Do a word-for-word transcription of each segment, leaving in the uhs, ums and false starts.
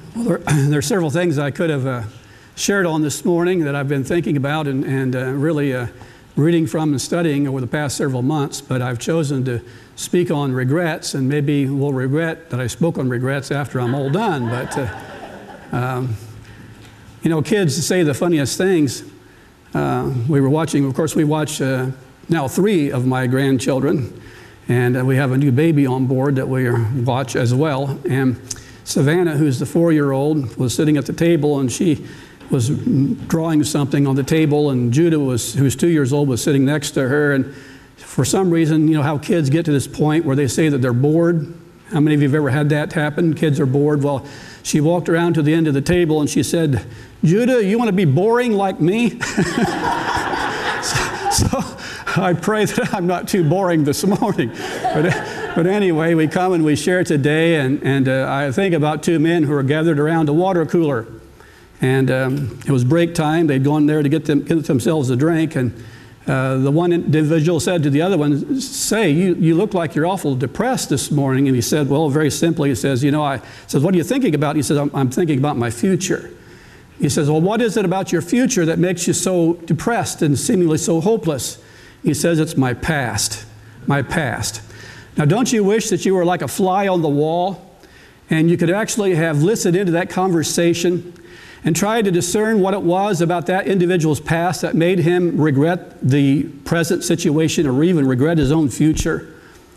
Well, there, there are several things I could have uh, shared on this morning that I've been thinking about and, and uh, really uh, reading from and studying over the past several months, but I've chosen to speak on regrets, and maybe we'll regret that I spoke on regrets after I'm all done. But, uh, um, you know, kids say the funniest things. Uh, we were watching, of course, we watch uh, now three of my grandchildren, and uh, we have a new baby on board that we watch as well. And Savannah, who's the four-year-old, was sitting at the table, and she was drawing something on the table, and Judah, was, who's two years old, was sitting next to her. And for some reason, you know how kids get to this point where they say that they're bored. How many of you have ever had that happen? Kids are bored. Well, she walked around to the end of the table and she said, "Judah, you want to be boring like me?" so, so I pray that I'm not too boring this morning. But, but anyway, we come and we share today, and, and uh, I think about two men who are gathered around a water cooler. And um, it was break time. They'd gone there to get, them, get themselves a drink, and uh, the one individual said to the other one, "Say, you, you look like you're awful depressed this morning." And he said, well, very simply, he says, you know, I says, "What are you thinking about?" He says, I'm, I'm thinking about my future. He says, "Well, what is it about your future that makes you so depressed and seemingly so hopeless?" He says, "It's my past, my past." Now, don't you wish that you were like a fly on the wall and you could actually have listened into that conversation and tried to discern what it was about that individual's past that made him regret the present situation or even regret his own future?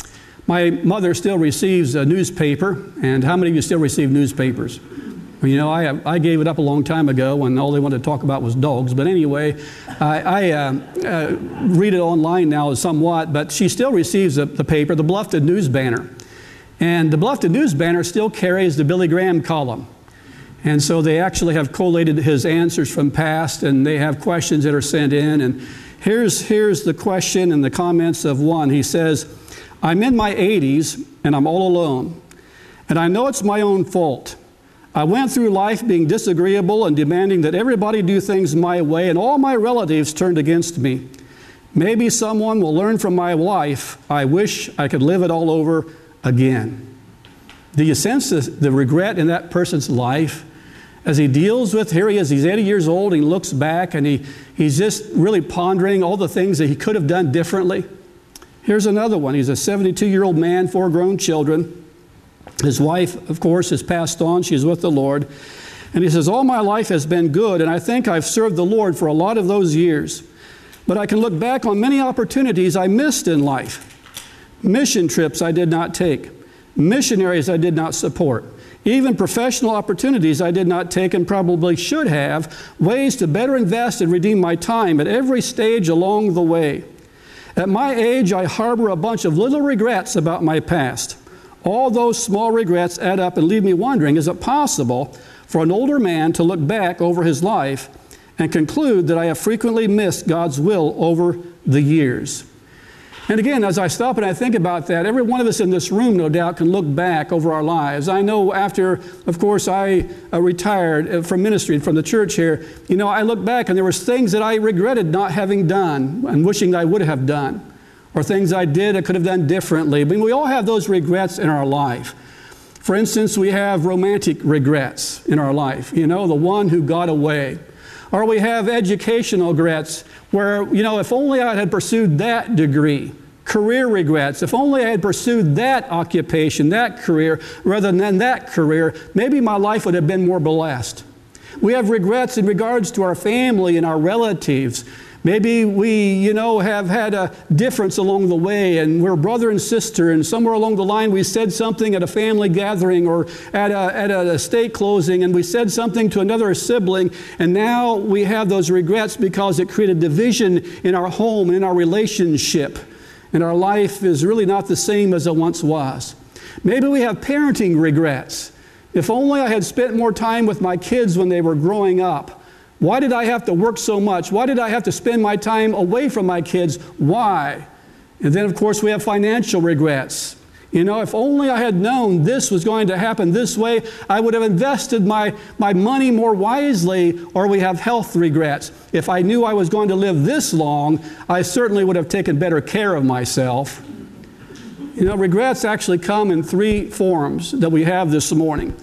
My mother still receives a newspaper, and how many of you still receive newspapers? You know, I, I gave it up a long time ago when all they wanted to talk about was dogs. But anyway, I, I uh, uh, read it online now somewhat, but she still receives the, the paper, the Bluffton News Banner. And the Bluffton News Banner still carries the Billy Graham column. And so they actually have collated his answers from past, and they have questions that are sent in. And here's, here's the question and the comments of one. He says, "I'm in my eighties and I'm all alone. And I know it's my own fault. I went through life being disagreeable and demanding that everybody do things my way, and all my relatives turned against me. Maybe someone will learn from my life. I wish I could live it all over again." Do you sense the, the regret in that person's life? As he deals with, here he is, he's eighty years old, and he looks back and he, he's just really pondering all the things that he could have done differently. Here's another one. He's a seventy-two-year-old man, four grown children. His wife, of course, has passed on. She's with the Lord. And he says, "All my life has been good, and I think I've served the Lord for a lot of those years. But I can look back on many opportunities I missed in life. Mission trips I did not take. Missionaries I did not support. Even professional opportunities I did not take and probably should have. Ways to better invest and redeem my time at every stage along the way. At my age, I harbor a bunch of little regrets about my past. All those small regrets add up and leave me wondering, is it possible for an older man to look back over his life and conclude that I have frequently missed God's will over the years?" And again, as I stop and I think about that, every one of us in this room, no doubt, can look back over our lives. I know after, of course, I uh, retired from ministry, from the church here, you know, I look back and there was things that I regretted not having done and wishing I would have done, or things I did I could have done differently. I mean, we all have those regrets in our life. For instance, we have romantic regrets in our life, you know, the one who got away. Or we have educational regrets where, you know, if only I had pursued that degree. Career regrets. If only I had pursued that occupation, that career, rather than that career, maybe my life would have been more blessed. We have regrets in regards to our family and our relatives. Maybe we, you know, have had a difference along the way, and we're brother and sister, and somewhere along the line we said something at a family gathering or at a, at a estate closing, and we said something to another sibling, and now we have those regrets because it created division in our home, in our relationship, and our life is really not the same as it once was. Maybe we have parenting regrets. If only I had spent more time with my kids when they were growing up. Why did I have to work so much? Why did I have to spend my time away from my kids? Why? And then, of course, we have financial regrets. You know, if only I had known this was going to happen this way, I would have invested my, my money more wisely. Or we have health regrets. If I knew I was going to live this long, I certainly would have taken better care of myself. You know, regrets actually come in three forms that we have this morning.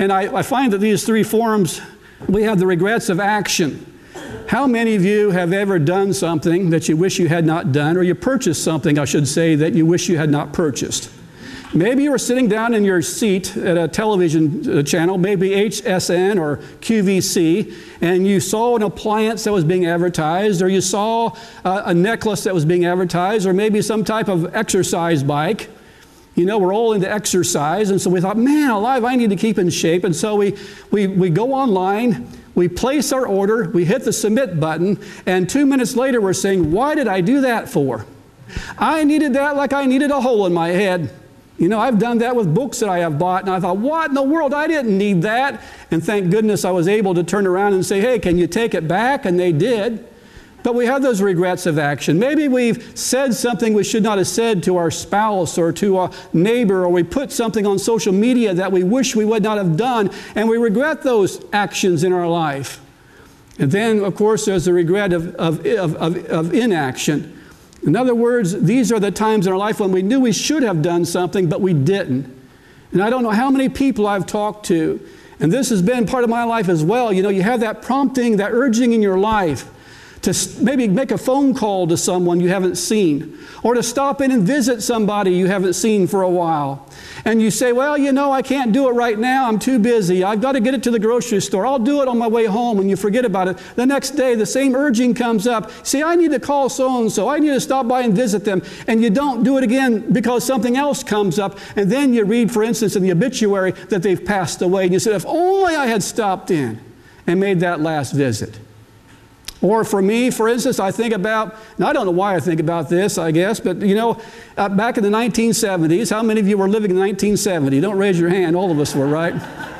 And I, I find that these three forms, we have the regrets of action. How many of you have ever done something that you wish you had not done, or you purchased something, I should say, that you wish you had not purchased? Maybe you were sitting down in your seat at a television channel, maybe H S N or Q V C, and you saw an appliance that was being advertised, or you saw a, a necklace that was being advertised, or maybe some type of exercise bike. You know, we're all into exercise, and so we thought, man, alive, I need to keep in shape. And so we, we, we go online, we place our order, we hit the submit button, and two minutes later we're saying, why did I do that for? I needed that like I needed a hole in my head. You know, I've done that with books that I have bought, and I thought, what in the world? I didn't need that. And thank goodness I was able to turn around and say, hey, can you take it back? And they did. But we have those regrets of action. Maybe we've said something we should not have said to our spouse or to a neighbor, or we put something on social media that we wish we would not have done, and we regret those actions in our life. And then, of course, there's the regret of, of, of, of, of inaction. In other words, these are the times in our life when we knew we should have done something, but we didn't. And I don't know how many people I've talked to, and this has been part of my life as well. You know, you have that prompting, that urging in your life to maybe make a phone call to someone you haven't seen, or to stop in and visit somebody you haven't seen for a while. And you say, well, you know, I can't do it right now. I'm too busy. I've got to get it to the grocery store. I'll do it on my way home, and you forget about it. The next day, the same urging comes up. See, I need to call so-and-so. I need to stop by and visit them. And you don't do it again because something else comes up. And then you read, for instance, in the obituary that they've passed away. And you say, if only I had stopped in and made that last visit. Or for me, for instance, I think about, and I don't know why I think about this, I guess, but you know, uh, back in the nineteen seventies, how many of you were living in nineteen seventy? Don't raise your hand, all of us were, right?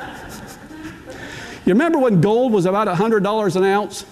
You remember when gold was about one hundred dollars an ounce?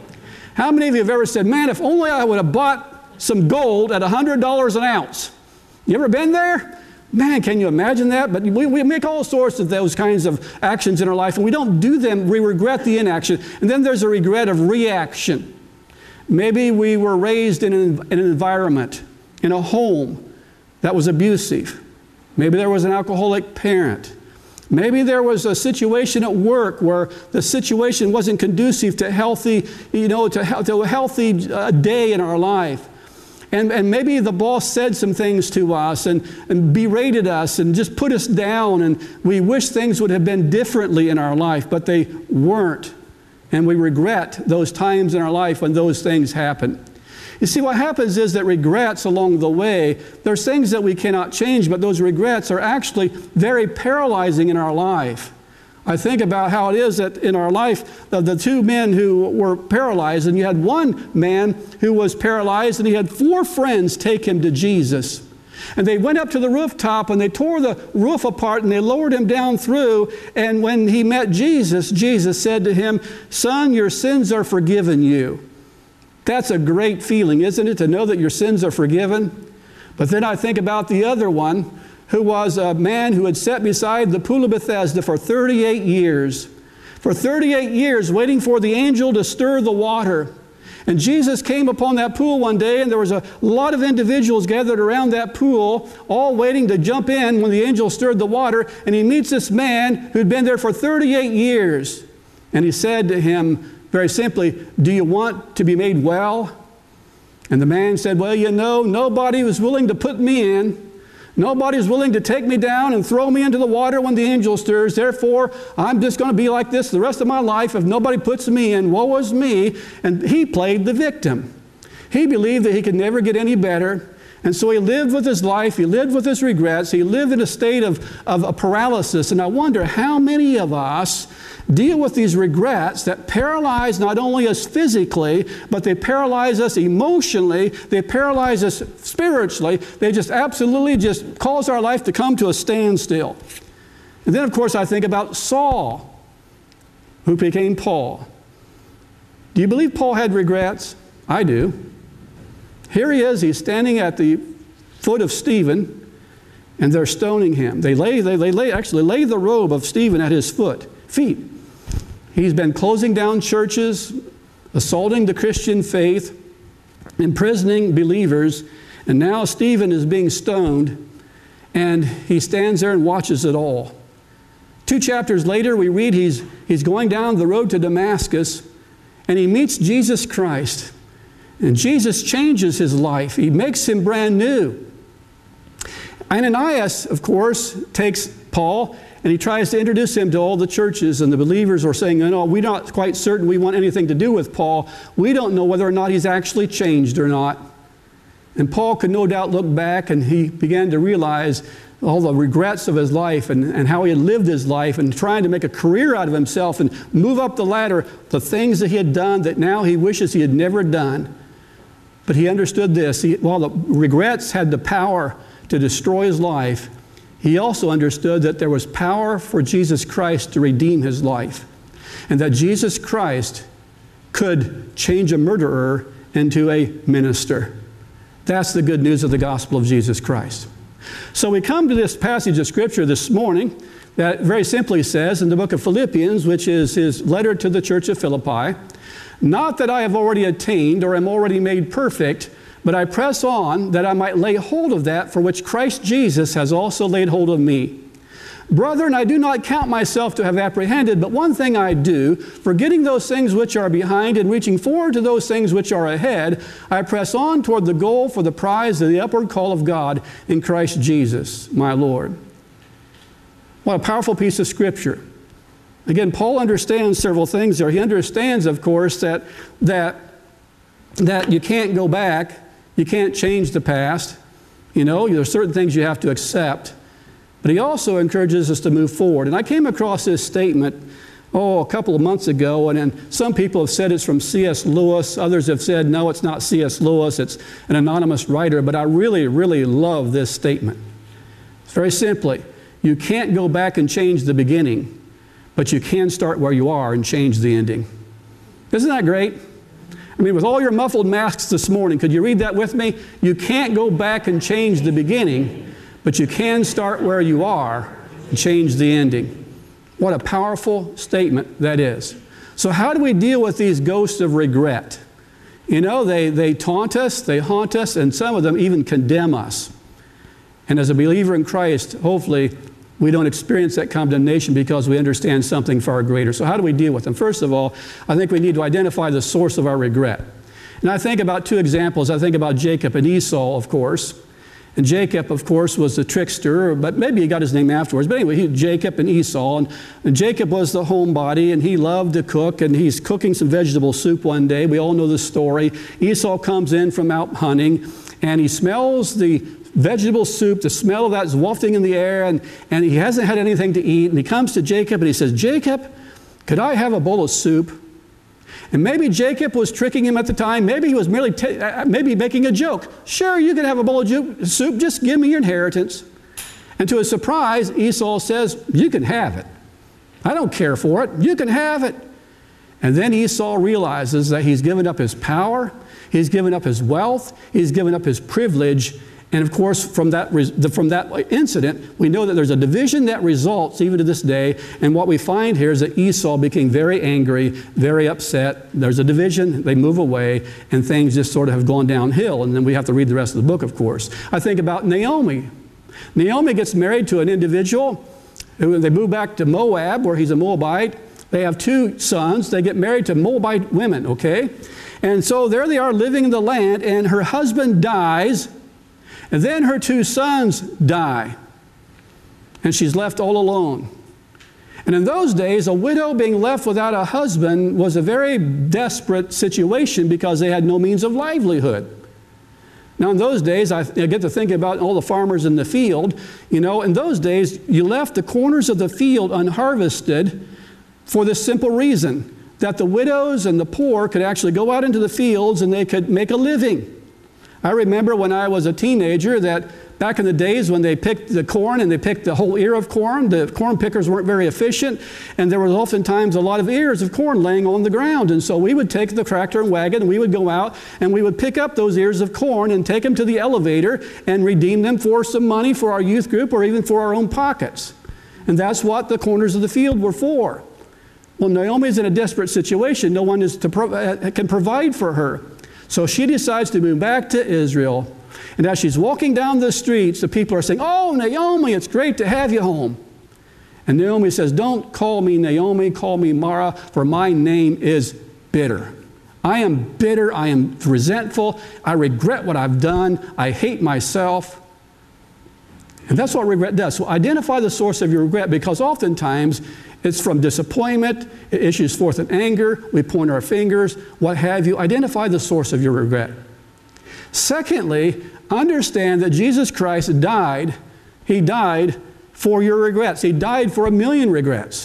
How many of you have ever said, man, if only I would have bought some gold at one hundred dollars an ounce? You ever been there? Man, can you imagine that? But we, we make all sorts of those kinds of actions in our life, and we don't do them. We regret the inaction. And then there's a regret of reaction. Maybe we were raised in an, in an environment, in a home that was abusive. Maybe there was an alcoholic parent. Maybe there was a situation at work where the situation wasn't conducive to healthy, you know, to, to a healthy uh, day in our life. And, and maybe the boss said some things to us and, and berated us and just put us down, and we wish things would have been differently in our life, but they weren't. And we regret those times in our life when those things happen. You see, what happens is that regrets along the way, there's things that we cannot change, but those regrets are actually very paralyzing in our life. I think about how it is that in our life, the, the two men who were paralyzed, and you had one man who was paralyzed, and he had four friends take him to Jesus. And they went up to the rooftop, and they tore the roof apart, and they lowered him down through. And when he met Jesus, Jesus said to him, son, your sins are forgiven you. That's a great feeling, isn't it, to know that your sins are forgiven? But then I think about the other one, who was a man who had sat beside the pool of Bethesda for thirty-eight years. For thirty-eight years, waiting for the angel to stir the water. And Jesus came upon that pool one day, and there was a lot of individuals gathered around that pool, all waiting to jump in when the angel stirred the water. And he meets this man who'd been there for thirty-eight years. And he said to him very simply, do you want to be made well? And the man said, well, you know, nobody was willing to put me in. Nobody's willing to take me down and throw me into the water when the angel stirs. Therefore, I'm just going to be like this the rest of my life if nobody puts me in. Woe is me. And he played the victim. He believed that he could never get any better. And so he lived with his life. He lived with his regrets. He lived in a state of, of a paralysis. And I wonder how many of us deal with these regrets that paralyze not only us physically, but they paralyze us emotionally, they paralyze us spiritually. They just absolutely just cause our life to come to a standstill. And then, of course, I think about Saul, who became Paul. Do you believe Paul had regrets? I do. Here he is, he's standing at the foot of Stephen, and they're stoning him. They lay, they, they lay, actually lay the robe of Stephen at his foot, feet. He's been closing down churches, assaulting the Christian faith, imprisoning believers, and now Stephen is being stoned, and he stands there and watches it all. Two chapters later, we read he's, he's going down the road to Damascus, and he meets Jesus Christ. And Jesus changes his life. He makes him brand new. Ananias, of course, takes Paul, and he tries to introduce him to all the churches, and the believers are saying, no, we're not quite certain we want anything to do with Paul. We don't know whether or not he's actually changed or not. And Paul could no doubt look back, and he began to realize all the regrets of his life and, and how he had lived his life and trying to make a career out of himself and move up the ladder, the things that he had done that now he wishes he had never done. But he understood this. He, while the regrets had the power to destroy his life, he also understood that there was power for Jesus Christ to redeem his life, and that Jesus Christ could change a murderer into a minister. That's the good news of the gospel of Jesus Christ. So we come to this passage of Scripture this morning that very simply says in the book of Philippians, which is his letter to the church of Philippi, not that I have already attained or am already made perfect, but I press on that I might lay hold of that for which Christ Jesus has also laid hold of me. Brethren, I do not count myself to have apprehended, but one thing I do, forgetting those things which are behind and reaching forward to those things which are ahead, I press on toward the goal for the prize of the upward call of God in Christ Jesus, my Lord. What a powerful piece of Scripture. Again, Paul understands several things there. He understands, of course, that, that, that you can't go back. You can't change the past. You know, there are certain things you have to accept. But he also encourages us to move forward. And I came across this statement, oh, a couple of months ago, and then some people have said it's from C S Lewis. Others have said, no, it's not C S Lewis. It's an anonymous writer. But I really, really love this statement. It's very simply, you can't go back and change the beginning, but you can start where you are and change the ending. Isn't that great? I mean, with all your muffled masks this morning, could you read that with me? You can't go back and change the beginning, but you can start where you are and change the ending. What a powerful statement that is. So how do we deal with these ghosts of regret? You know, they, they taunt us, they haunt us, and some of them even condemn us. And as a believer in Christ, hopefully, we don't experience that condemnation because we understand something far greater. So how do we deal with them? First of all, I think we need to identify the source of our regret. And I think about two examples. I think about Jacob and Esau, of course. And Jacob, of course, was the trickster, but maybe he got his name afterwards. But anyway, he, Jacob and Esau. And, and Jacob was the homebody, and he loved to cook, and he's cooking some vegetable soup one day. We all know the story. Esau comes in from out hunting, and he smells the vegetable soup. The smell of that is wafting in the air, and, and he hasn't had anything to eat. And he comes to Jacob, and he says, Jacob, could I have a bowl of soup? And maybe Jacob was tricking him at the time. Maybe he was merely t- maybe making a joke. Sure, you can have a bowl of ju- soup. Just give me your inheritance. And to his surprise, Esau says, you can have it. I don't care for it. You can have it. And then Esau realizes that he's given up his power. He's given up his wealth. He's given up his privilege. And of course, from that, from that incident, we know that there's a division that results even to this day. And what we find here is that Esau became very angry, very upset. There's a division, they move away, and things just sort of have gone downhill. And then we have to read the rest of the book, of course. I think about Naomi. Naomi gets married to an individual. They move back to Moab, where he's a Moabite. They have two sons. They get married to Moabite women, okay? And so there they are living in the land, and her husband dies. And then her two sons die, and she's left all alone. And in those days, a widow being left without a husband was a very desperate situation because they had no means of livelihood. Now, in those days, I, I get to think about all the farmers in the field. You know, in those days, you left the corners of the field unharvested for this simple reason, that the widows and the poor could actually go out into the fields and they could make a living. I remember when I was a teenager that back in the days when they picked the corn and they picked the whole ear of corn, the corn pickers weren't very efficient, and there was oftentimes a lot of ears of corn laying on the ground. And so we would take the tractor and wagon and we would go out and we would pick up those ears of corn and take them to the elevator and redeem them for some money for our youth group or even for our own pockets. And that's what the corners of the field were for. Well, Naomi's in a desperate situation. No one is to pro- can provide for her. So she decides to move back to Israel. And as she's walking down the streets, the people are saying, oh, Naomi, it's great to have you home. And Naomi says, don't call me Naomi, call me Mara, for my name is bitter. I am bitter, I am resentful, I regret what I've done, I hate myself. And that's what regret does. So identify the source of your regret, because oftentimes it's from disappointment, it issues forth in anger, we point our fingers, what have you. Identify the source of your regret. Secondly, understand that Jesus Christ died, He died for your regrets. He died for a million regrets.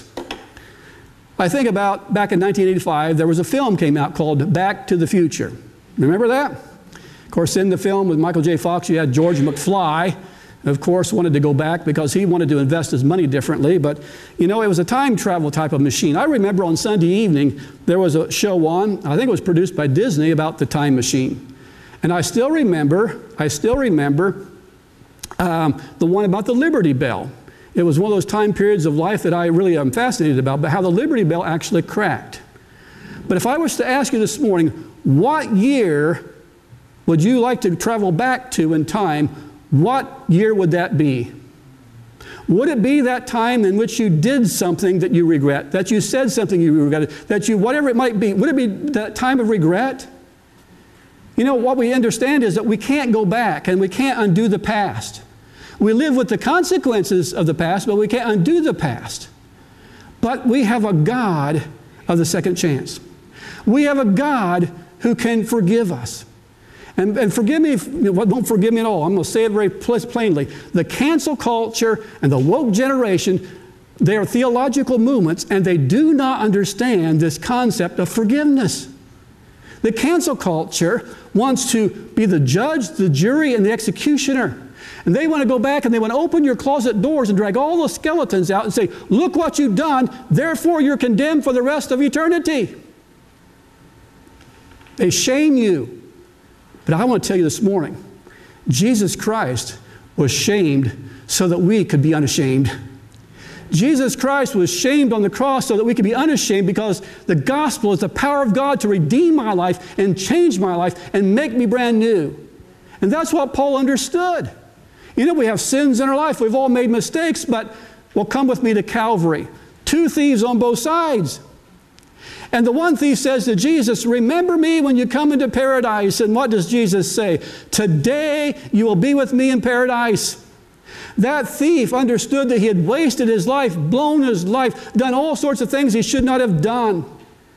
I think about back in nineteen eighty-five, there was a film came out called Back to the Future. Remember that? Of course, in the film with Michael J. Fox, you had George McFly, of course, wanted to go back because he wanted to invest his money differently. But, you know, it was a time travel type of machine. I remember on Sunday evening, there was a show on, I think it was produced by Disney, about the time machine. And I still remember, I still remember um, the one about the Liberty Bell. It was one of those time periods of life that I really am fascinated about, but how the Liberty Bell actually cracked. But if I was to ask you this morning, what year would you like to travel back to in time? What year would that be? Would it be that time in which you did something that you regret, that you said something you regretted, that you, whatever it might be, would it be that time of regret? You know, what we understand is that we can't go back and we can't undo the past. We live with the consequences of the past, but we can't undo the past. But we have a God of the second chance. We have a God who can forgive us. And, and forgive me, if, well, don't forgive me at all. I'm going to say it very plainly. The cancel culture and the woke generation, they are theological movements, and they do not understand this concept of forgiveness. The cancel culture wants to be the judge, the jury, and the executioner. And they want to go back and they want to open your closet doors and drag all the skeletons out and say, look what you've done, therefore you're condemned for the rest of eternity. They shame you. But I want to tell you this morning, Jesus Christ was shamed so that we could be unashamed. Jesus Christ was shamed on the cross so that we could be unashamed, because the gospel is the power of God to redeem my life and change my life and make me brand new. And that's what Paul understood. You know, we have sins in our life. We've all made mistakes, but well, come with me to Calvary. Two thieves on both sides. And the one thief says to Jesus, remember me when you come into paradise. And what does Jesus say? Today you will be with me in paradise. That thief understood that he had wasted his life, blown his life, done all sorts of things he should not have done.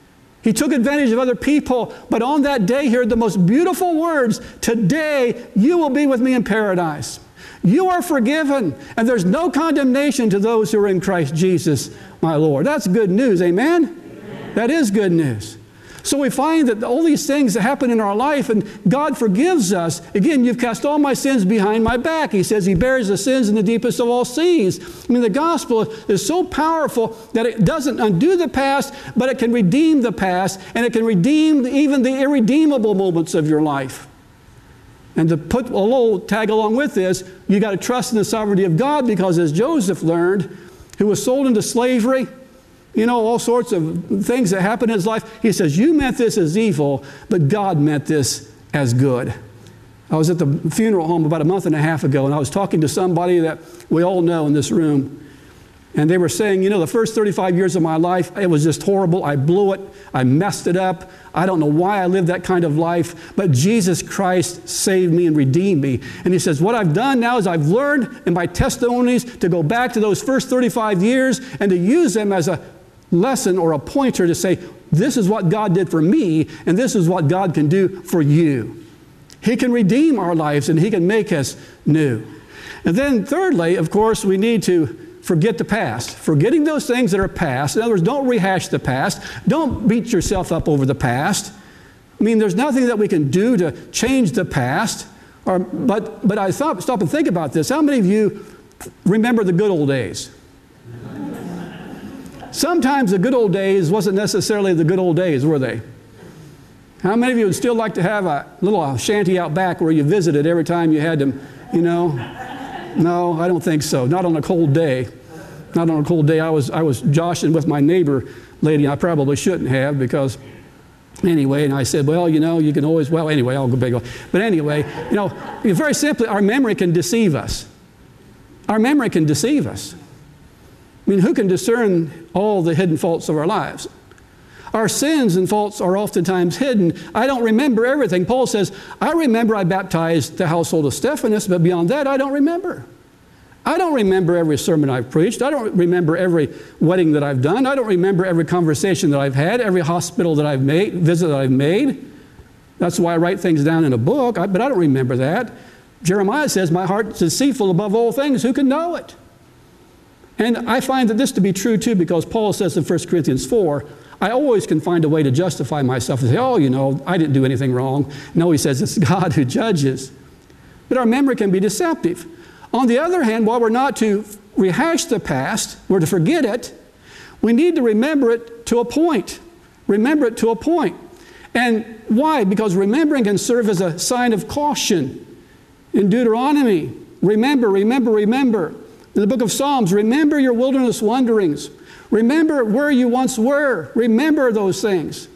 He took advantage of other people, but on that day he heard the most beautiful words, today you will be with me in paradise. You are forgiven, and there's no condemnation to those who are in Christ Jesus, my Lord. That's good news, amen? Amen. That is good news. So we find that all these things that happen in our life, and God forgives us. Again, you've cast all my sins behind my back. He says He bears the sins in the deepest of all seas. I mean, the gospel is so powerful that it doesn't undo the past, but it can redeem the past, and it can redeem even the irredeemable moments of your life. And to put a little tag along with this, you got to trust in the sovereignty of God, because as Joseph learned, who was sold into slavery, you know, all sorts of things that happened in his life, he says, you meant this as evil, but God meant this as good. I was at the funeral home about a month and a half ago, and I was talking to somebody that we all know in this room. And they were saying, you know, the first thirty-five years of my life, it was just horrible. I blew it. I messed it up. I don't know why I lived that kind of life, but Jesus Christ saved me and redeemed me. And he says, what I've done now is I've learned in my testimonies to go back to those first thirty-five years and to use them as a lesson or a pointer to say, this is what God did for me, and this is what God can do for you. He can redeem our lives, and He can make us new. And then thirdly, of course, we need to forget the past. Forgetting those things that are past. In other words, don't rehash the past. Don't beat yourself up over the past. I mean, there's nothing that we can do to change the past. Or, but, but I thought, stop and think about this. How many of you remember the good old days? Sometimes the good old days wasn't necessarily the good old days, were they? How many of you would still like to have a little shanty out back where you visited every time you had to, you know? No, I don't think so. Not on a cold day. Not on a cold day. I was, I was joshing with my neighbor lady. I probably shouldn't have, because anyway, and I said, well, you know, you can always, well, anyway, I'll go big. But anyway, you know, very simply, our memory can deceive us. Our memory can deceive us. I mean, who can discern all the hidden faults of our lives? Our sins and faults are oftentimes hidden. I don't remember everything. Paul says, I remember I baptized the household of Stephanas, but beyond that, I don't remember. I don't remember every sermon I've preached. I don't remember every wedding that I've done. I don't remember every conversation that I've had, every hospital that I've made, visit that I've made. That's why I write things down in a book, but I don't remember that. Jeremiah says, my heart is deceitful above all things. Who can know it? And I find that this to be true too, because Paul says in First Corinthians four, I always can find a way to justify myself and say, oh, you know, I didn't do anything wrong. No, he says it's God who judges. But our memory can be deceptive. On the other hand, while we're not to rehash the past, we're to forget it, we need to remember it to a point. Remember it to a point. And why? Because remembering can serve as a sign of caution. In Deuteronomy, remember, remember, remember. In the book of Psalms, remember your wilderness wanderings. Remember where you once were. Remember those things.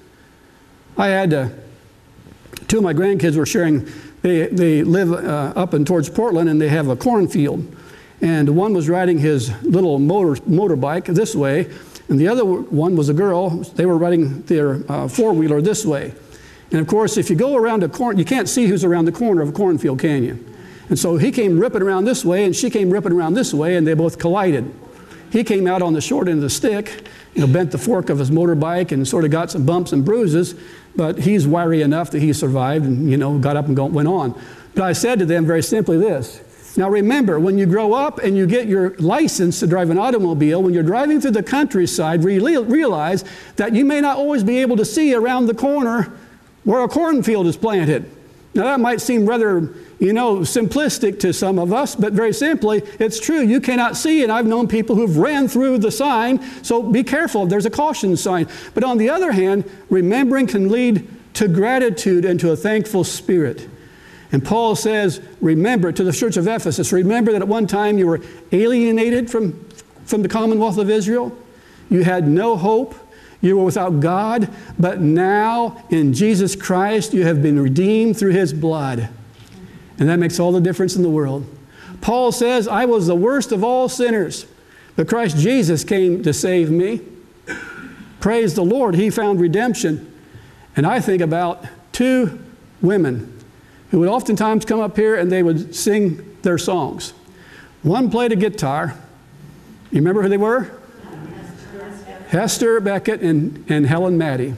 I had uh, two of my grandkids were sharing, they, they live uh, up and towards Portland, and they have a cornfield. And one was riding his little motor motorbike this way, and the other one was a girl. They were riding their uh, four-wheeler this way. And of course, if you go around a corn, you can't see who's around the corner of a cornfield, can you? And so he came ripping around this way, and she came ripping around this way, and they both collided. He came out on the short end of the stick, you know, bent the fork of his motorbike and sort of got some bumps and bruises, but he's wiry enough that he survived and, you know, got up and go, went on. But I said to them very simply this. Now remember, when you grow up and you get your license to drive an automobile, when you're driving through the countryside, realize that you may not always be able to see around the corner where a cornfield is planted. Now that might seem rather, you know, simplistic to some of us, but very simply, it's true. You cannot see, and I've known people who've ran through the sign, so be careful. There's a caution sign. But on the other hand, remembering can lead to gratitude and to a thankful spirit. And Paul says, remember, to the church of Ephesus, remember that at one time you were alienated from, from the commonwealth of Israel. You had no hope. You were without God, but now in Jesus Christ you have been redeemed through His blood. And that makes all the difference in the world. Paul says, I was the worst of all sinners, but Christ Jesus came to save me. Praise the Lord, He found redemption. And I think about two women who would oftentimes come up here and they would sing their songs. One played a guitar. You remember who they were? Hester Beckett and, and Helen Maddie.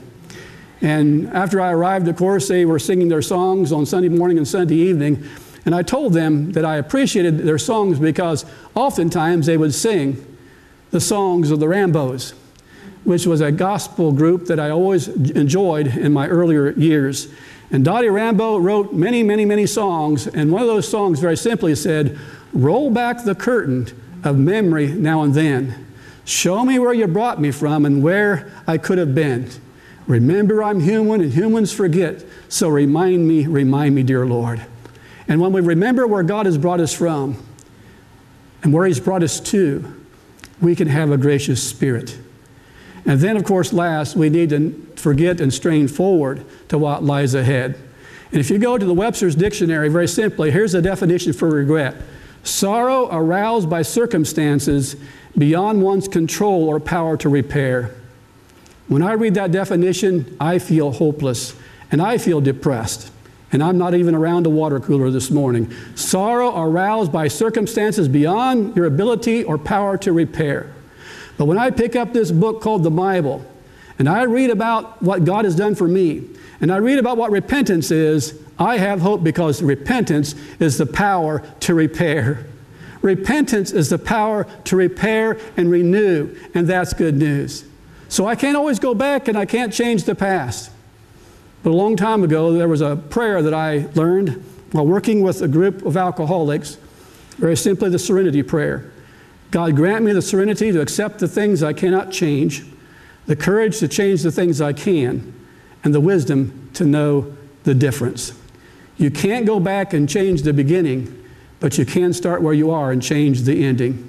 And after I arrived, of course, they were singing their songs on Sunday morning and Sunday evening. And I told them that I appreciated their songs because oftentimes they would sing the songs of the Rambos, which was a gospel group that I always enjoyed in my earlier years. And Dottie Rambo wrote many, many, many songs. And one of those songs very simply said, roll back the curtain of memory now and then. Show me where you brought me from and where I could have been. Remember, I'm human and humans forget. So remind me, remind me, dear Lord. And when we remember where God has brought us from and where He's brought us to, we can have a gracious spirit. And then, of course, last, we need to forget and strain forward to what lies ahead. And if you go to the Webster's Dictionary, very simply, here's the definition for regret. Sorrow aroused by circumstances beyond one's control or power to repair. When I read that definition, I feel hopeless and I feel depressed. And I'm not even around a water cooler this morning. Sorrow aroused by circumstances beyond your ability or power to repair. But when I pick up this book called the Bible, and I read about what God has done for me, and I read about what repentance is, I have hope because repentance is the power to repair. Repentance is the power to repair and renew, and that's good news. So I can't always go back and I can't change the past. But a long time ago, there was a prayer that I learned while working with a group of alcoholics, very simply the serenity prayer. God, grant me the serenity to accept the things I cannot change, the courage to change the things I can, and the wisdom to know the difference. You can't go back and change the beginning, but you can start where you are and change the ending.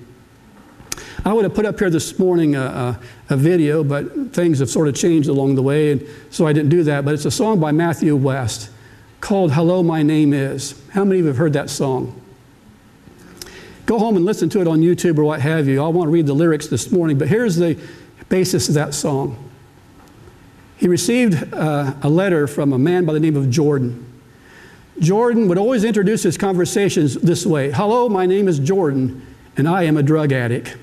I would have put up here this morning a, a, a video, but things have sort of changed along the way, and so I didn't do that. But it's a song by Matthew West called Hello, My Name Is. How many of you have heard that song? Go home and listen to it on YouTube or what have you. I want to read the lyrics this morning, but here's the basis of that song. He received uh, a letter from a man by the name of Jordan. Jordan would always introduce his conversations this way. Hello, my name is Jordan, and I am a drug addict.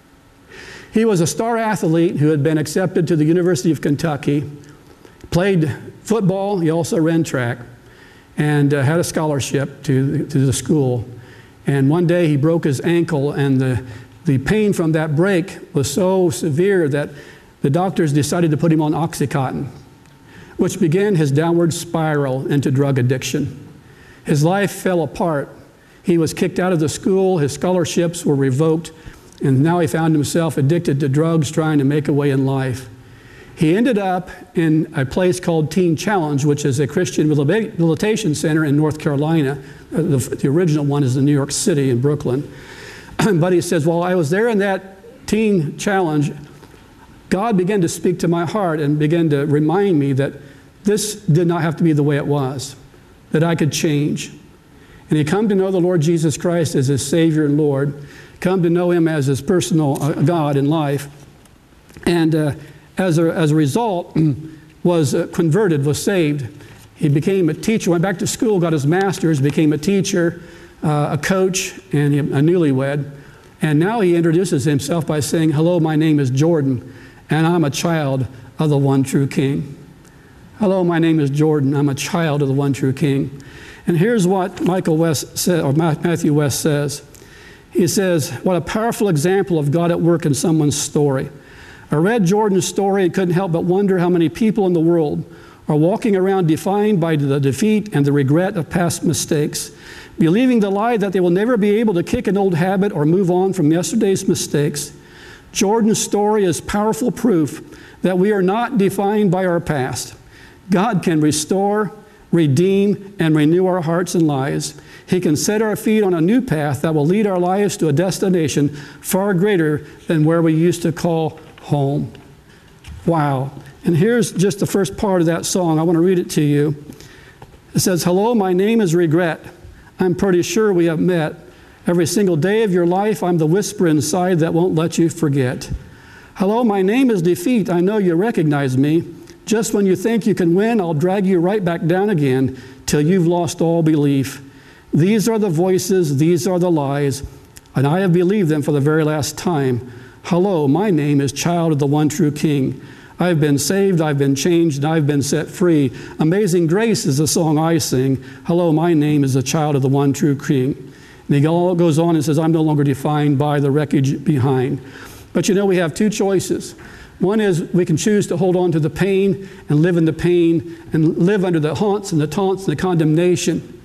He was a star athlete who had been accepted to the University of Kentucky, played football, he also ran track, and uh, had a scholarship to, to the school. And one day he broke his ankle, and the, the pain from that break was so severe that the doctors decided to put him on Oxycontin, which began his downward spiral into drug addiction. His life fell apart. He was kicked out of the school, his scholarships were revoked, and now he found himself addicted to drugs, trying to make a way in life. He ended up in a place called Teen Challenge, which is a Christian rehabilitation center in North Carolina. The, the original one is in New York City in Brooklyn. But he says, while I was there in that Teen Challenge, God began to speak to my heart and began to remind me that this did not have to be the way it was, that I could change. And he come to know the Lord Jesus Christ as his Savior and Lord, come to know him as his personal uh, God in life. And uh, as, a, as a result, was uh, converted, was saved. He became a teacher, went back to school, got his master's, became a teacher, uh, a coach, and a newlywed. And now he introduces himself by saying, hello, my name is Jordan, and I'm a child of the one true King. Hello, my name is Jordan. I'm a child of the one true King. And here's what Michael West said, or Matthew West says. He says, what a powerful example of God at work in someone's story. I read Jordan's story and couldn't help but wonder how many people in the world are walking around defined by the defeat and the regret of past mistakes, believing the lie that they will never be able to kick an old habit or move on from yesterday's mistakes. Jordan's story is powerful proof that we are not defined by our past. God can restore, redeem, and renew our hearts and lives. He can set our feet on a new path that will lead our lives to a destination far greater than where we used to call home. Wow. And here's just the first part of that song. I want to read it to you. It says, hello, my name is regret. I'm pretty sure we have met. Every single day of your life, I'm the whisper inside that won't let you forget. Hello, my name is defeat. I know you recognize me. Just when you think you can win, I'll drag you right back down again till you've lost all belief. These are the voices, these are the lies, and I have believed them for the very last time. Hello, my name is child of the one true King. I've been saved, I've been changed, and I've been set free. Amazing Grace is the song I sing. Hello, my name is a child of the one true King. And he goes on and says, I'm no longer defined by the wreckage behind. But you know, we have two choices. One is we can choose to hold on to the pain and live in the pain and live under the haunts and the taunts and the condemnation.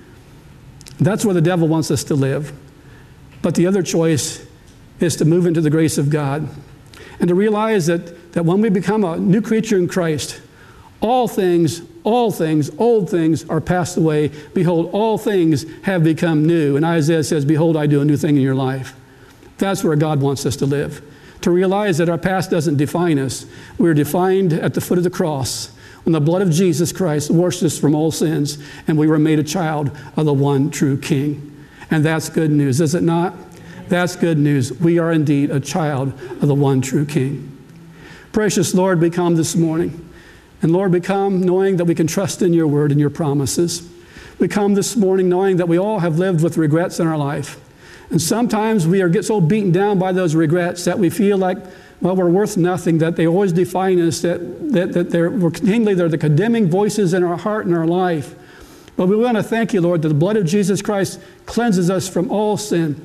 That's where the devil wants us to live. But the other choice is to move into the grace of God and to realize that, that when we become a new creature in Christ, all things, all things, old things are passed away. Behold, all things have become new. And Isaiah says, behold, I do a new thing in your life. That's where God wants us to live. To realize that our past doesn't define us. We're defined at the foot of the cross when the blood of Jesus Christ washed us from all sins and we were made a child of the one true King. And that's good news, is it not? That's good news. We are indeed a child of the one true King. Precious Lord, we come this morning. And Lord, we come knowing that we can trust in your word and your promises. We come this morning knowing that we all have lived with regrets in our life. And sometimes we are get so beaten down by those regrets that we feel like, well, we're worth nothing, that they always define us, that, that, that they're, we're continually, they're the condemning voices in our heart and our life. But we want to thank you, Lord, that the blood of Jesus Christ cleanses us from all sin.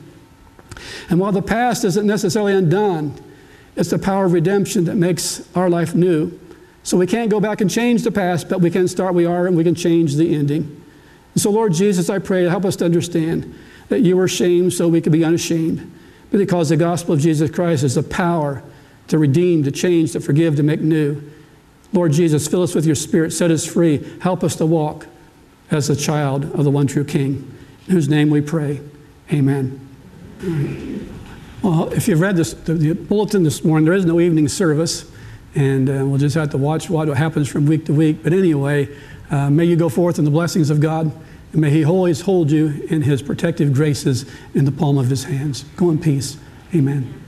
And while the past isn't necessarily undone, it's the power of redemption that makes our life new. So we can't go back and change the past, but we can start where we are and we can change the ending. And so, Lord Jesus, I pray, help us to understand that you were ashamed so we could be unashamed. But because the gospel of Jesus Christ is the power to redeem, to change, to forgive, to make new. Lord Jesus, fill us with your Spirit, set us free, help us to walk as a child of the one true King, in whose name we pray. Amen. Well, if you've read this, the, the bulletin this morning, there is no evening service, and uh, we'll just have to watch what happens from week to week. But anyway, uh, may you go forth in the blessings of God, And may He always hold you in His protective graces in the palm of His hands. Go in peace. Amen.